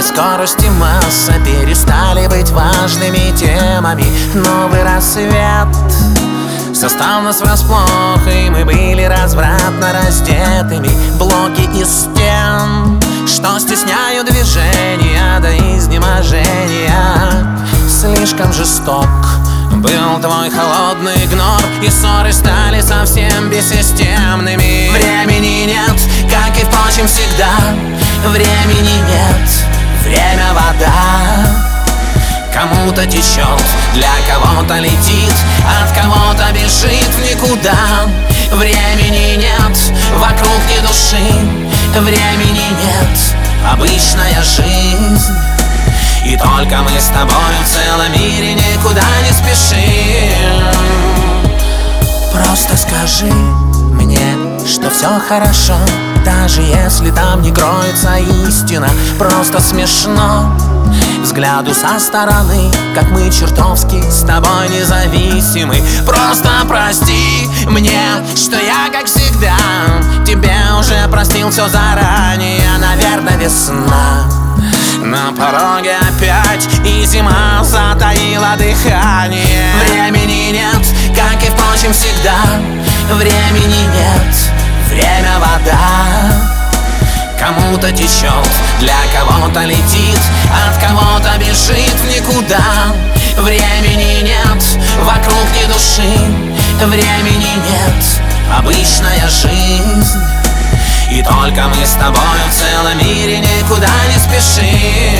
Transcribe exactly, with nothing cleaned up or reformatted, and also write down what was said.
скорости масса перестали быть важными темами. Новый рассвет застал нас врасплох, и мы были развратно раздетыми. Блоки из стен, что стесняют движения до изнеможения. Слишком жесток был твой холодный игнор, и ссоры стали совсем бессистемными. Времени нет, как и впрочем всегда. Времени нет, время вода. Кому-то течет, для кого-то летит, от кого-то бежит в никуда. Времени нет, вокруг ни души. Времени нет, обычная жизнь. И только мы с тобой в целом мире никуда не спешим. Просто скажи мне, что все хорошо, даже если там не кроется истина. Просто смешно взгляду со стороны, как мы чертовски с тобой независимы. Просто прости мне, что я, как всегда, тебе уже простил все заранее. Наверное, весна на пороге опять, и зима затаила дыхание. Времени нет, как и впрочем всегда. Времени нет, время вода. Кому-то течет, для кого-то летит, от кого-то бежит в никуда. Времени нет, вокруг ни души. Времени нет, обычная жизнь. И только мы с тобой в целом мире никуда не спешим.